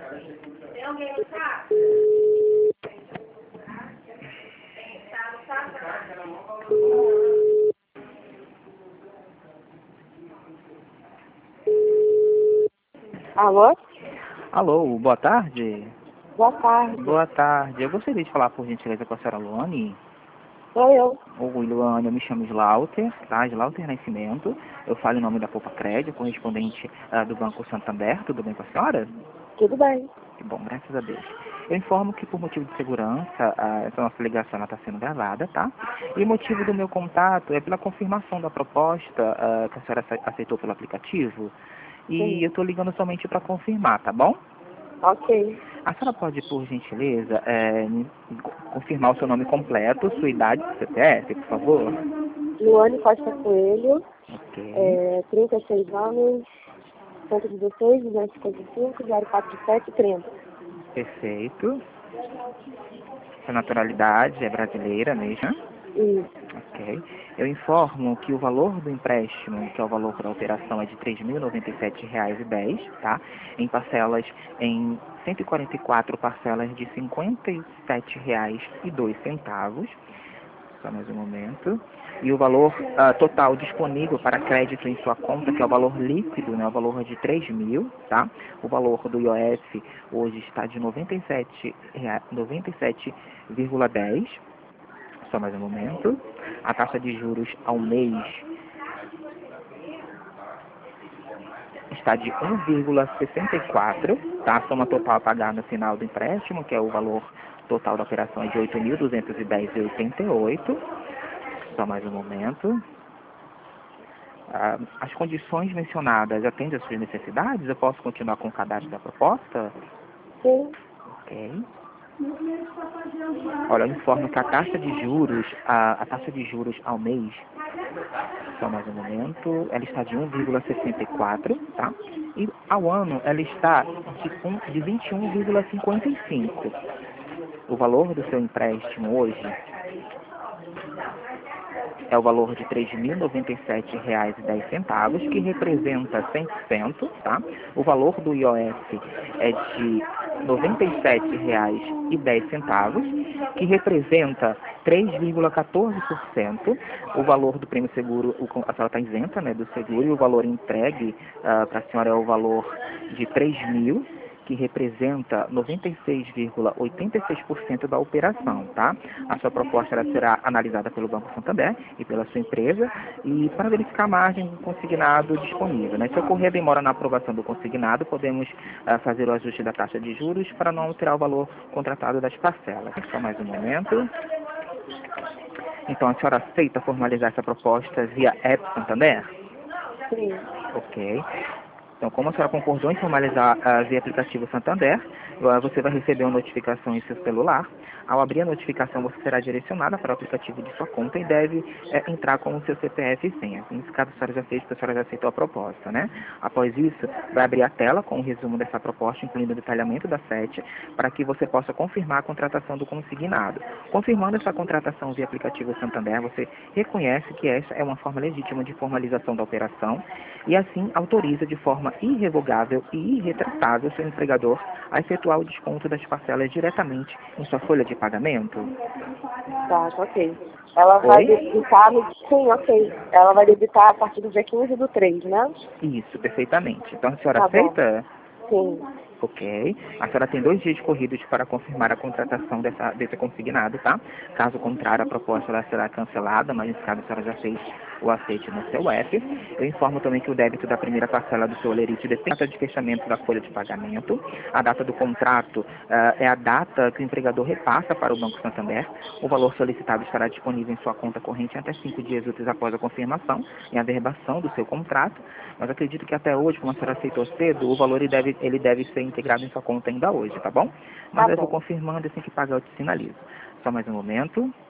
Tem alguém no carro? Alô? Alô, boa tarde. Boa tarde. Boa tarde. Eu gostaria de falar, por gentileza, com a senhora Luane. Sou eu. Oi, Luane, eu me chamo Slaughter, tá? Slaughter Nascimento. Eu falo em nome da Poupa Crédito, correspondente do Banco Santander. Tudo bem com a senhora? Tudo bem. Que bom, graças a Deus. Eu informo que, por motivo de segurança, essa nossa ligação está sendo gravada, tá? E o motivo do meu contato é pela confirmação da proposta que a senhora aceitou pelo aplicativo. E Sim. eu estou ligando somente para confirmar, tá bom? Ok. A senhora pode, por gentileza, confirmar o seu nome completo, sua idade, CPF, por favor? Luane Costa Coelho, Ok. 36 anos, 116, 255, 047, 30. Perfeito. Sua naturalidade é brasileira mesmo? Isso. Ok. Eu informo que o valor do empréstimo, que é o valor da operação, é de R$ 3.097,10, tá? Em parcelas, em 144 parcelas de R$ 57,02. Só mais um momento. E o valor total disponível para crédito em sua conta, que é o valor líquido, né, o valor de 3.000, tá? O valor do IOF hoje está de 97,10. Só mais um momento. A taxa de juros ao mês está de 1,64, tá? A soma total a pagar no final do empréstimo, que é o valor total da operação, é de 8.210,88. Só mais um momento. As condições mencionadas atendem às suas necessidades? Eu posso continuar com o cadastro da proposta? Sim. Ok. Olha, eu informo que a taxa de juros, a taxa de juros ao mês, só mais um momento, ela está de 1,64, tá? E ao ano ela está de 21,55. O valor do seu empréstimo hoje é o valor de R$ 3.097,10, que representa 100%, tá? O valor do IOF é de R$ 97,10, que representa 3,14%. O valor do prêmio seguro, a senhora está isenta, né, do seguro, e o valor entregue para a senhora é o valor de 3.000, que representa 96,86% da operação, tá? A sua proposta ela será analisada pelo Banco Santander e pela sua empresa e para verificar a margem do consignado disponível, né? Se ocorrer demora na aprovação do consignado, podemos fazer o ajuste da taxa de juros para não alterar o valor contratado das parcelas. Só mais um momento. Então, a senhora aceita formalizar essa proposta via App Santander? Sim. Ok. Então, como a senhora concordou em formalizar via aplicativo Santander, você vai receber uma notificação em seu celular. Ao abrir a notificação, você será direcionada para o aplicativo de sua conta e deve entrar com o seu CPF e senha. Nesse caso, a senhora já fez, porque a senhora já aceitou a proposta, né? Após isso, vai abrir a tela com o resumo dessa proposta, incluindo o detalhamento da SET, para que você possa confirmar a contratação do consignado. Confirmando essa contratação via aplicativo Santander, você reconhece que essa é uma forma legítima de formalização da operação e, assim, autoriza de forma irrevogável e irretratável seu empregador a efetuar o desconto das parcelas diretamente em sua folha de pagamento? Tá, ok. Ela vai Oi? debitar no... Sim, ok. Ela vai debitar a partir do dia 15/3, né? Isso, perfeitamente. Então, a senhora Tá bom. aceita? Sim. Ok. A senhora tem 2 dias corridos para confirmar a contratação desse consignado, tá? Caso contrário, a proposta ela será cancelada, mas nesse caso a senhora já fez o aceite no seu app. Eu informo também que o débito da primeira parcela do seu olerite depende da data de fechamento da folha de pagamento. A data do contrato é a data que o empregador repassa para o Banco Santander. O valor solicitado estará disponível em sua conta corrente em até 5 dias úteis após a confirmação e a averbação do seu contrato. Mas acredito que até hoje, como a senhora aceitou cedo, o valor ele deve ser integrado em sua conta ainda hoje, tá bom? Mas Tá eu vou bom. confirmando, assim que pagar eu te sinalizo. Só mais um momento.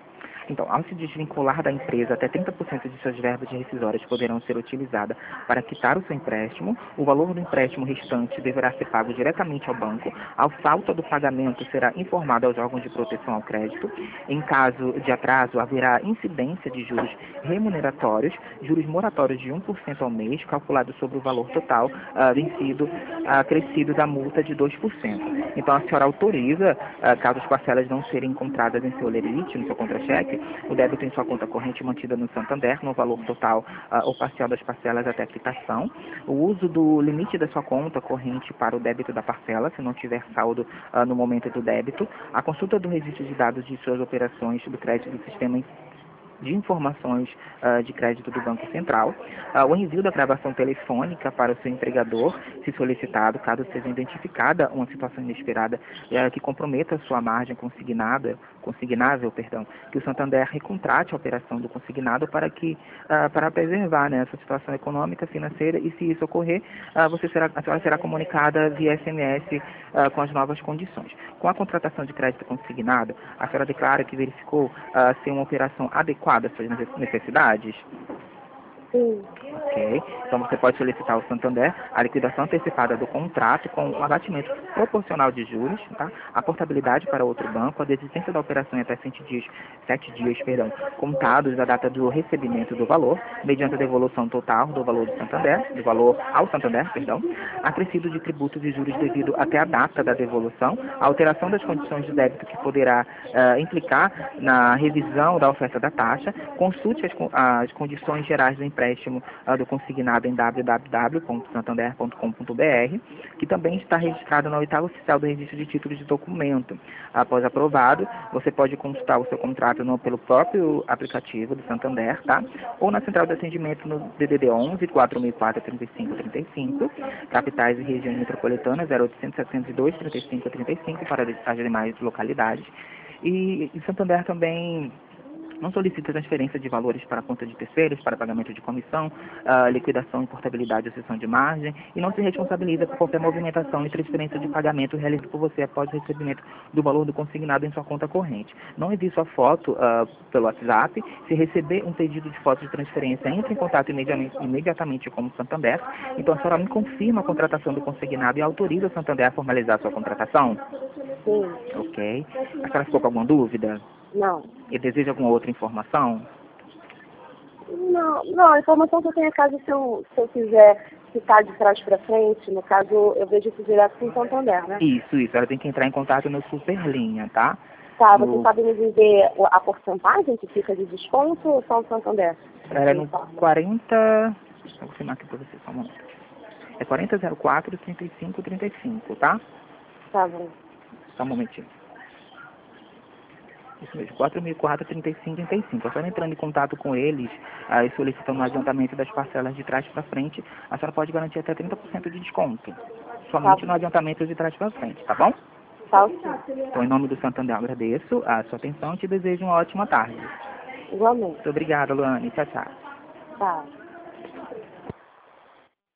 Então, ao se desvincular da empresa, até 30% de suas verbas rescisórias poderão ser utilizadas para quitar o seu empréstimo. O valor do empréstimo restante deverá ser pago diretamente ao banco. A falta do pagamento será informada aos órgãos de proteção ao crédito. Em caso de atraso, haverá incidência de juros remuneratórios, juros moratórios de 1% ao mês, calculado sobre o valor total vencido, acrescido da multa de 2%. Então, a senhora autoriza, caso as parcelas não serem encontradas em seu lerite, no seu contra-cheque, o débito em sua conta corrente mantida no Santander, no valor total ou parcial das parcelas até a quitação. O uso do limite da sua conta corrente para o débito da parcela, se não tiver saldo no momento do débito. A consulta do registro de dados de suas operações do crédito do sistema de informações de crédito do Banco Central, o envio da gravação telefônica para o seu empregador, se solicitado, caso seja identificada uma situação inesperada que comprometa a sua margem consignável, que o Santander recontrate a operação do consignado para preservar, né, essa situação econômica, financeira, e se isso ocorrer, a senhora será comunicada via SMS com as novas condições. Com a contratação de crédito consignado, a senhora declara que verificou ser uma operação adequada às suas necessidades? Sim. Ok. Então você pode solicitar ao Santander a liquidação antecipada do contrato com um abatimento proporcional de juros, tá? A portabilidade para outro banco, a desistência da operação em até 7 dias, contados da data do recebimento do valor, mediante a devolução total do valor ao Santander, acrescido de tributos e juros devido até a data da devolução, a alteração das condições de débito que poderá implicar na revisão da oferta da taxa, consulte as condições gerais do empréstimo do consignado em www.santander.com.br, que também está registrado na oitava oficial do registro de títulos de documento. Após aprovado, você pode consultar o seu contrato pelo próprio aplicativo do Santander, tá? Ou na central de atendimento no DDD 11 4004 35 35, capitais e regiões metropolitanas 0800 702 35 35 para as demais localidades. E Santander também não solicita transferência de valores para a conta de terceiros, para pagamento de comissão, liquidação, importabilidade ou cessão de margem, e não se responsabiliza por qualquer movimentação e transferência de pagamento realizada por você após o recebimento do valor do consignado em sua conta corrente. Não envie sua foto pelo WhatsApp. Se receber um pedido de foto de transferência, entre em contato imediatamente com o Santander. Então, a senhora me confirma a contratação do consignado e autoriza o Santander a formalizar a sua contratação? Sim. Ok. A senhora ficou com alguma dúvida? Não. E deseja alguma outra informação? Não, a informação que eu tenho é caso se eu quiser ficar de trás para frente, no caso eu vejo isso direto com o Santander, né? Isso. Ela tem que entrar em contato no Superlinha, tá? Tá, você sabe me dizer a porcentagem que fica de desconto ou só o Santander? Ela é no 40... Deixa eu confirmar aqui para você, só um momento. É 4004 35 35, tá? Tá bom. Só um momentinho. Isso mesmo, 4.004, 35, 35. A senhora entrando em contato com eles e solicitando o adiantamento das parcelas de trás para frente, a senhora pode garantir até 30% de desconto. Somente no adiantamento de trás para frente, tá bom? Tá, ok. Então, em nome do Santander, eu agradeço a sua atenção e te desejo uma ótima tarde. Igualmente. Muito obrigado, Luane. Tchau, tchau. Tá.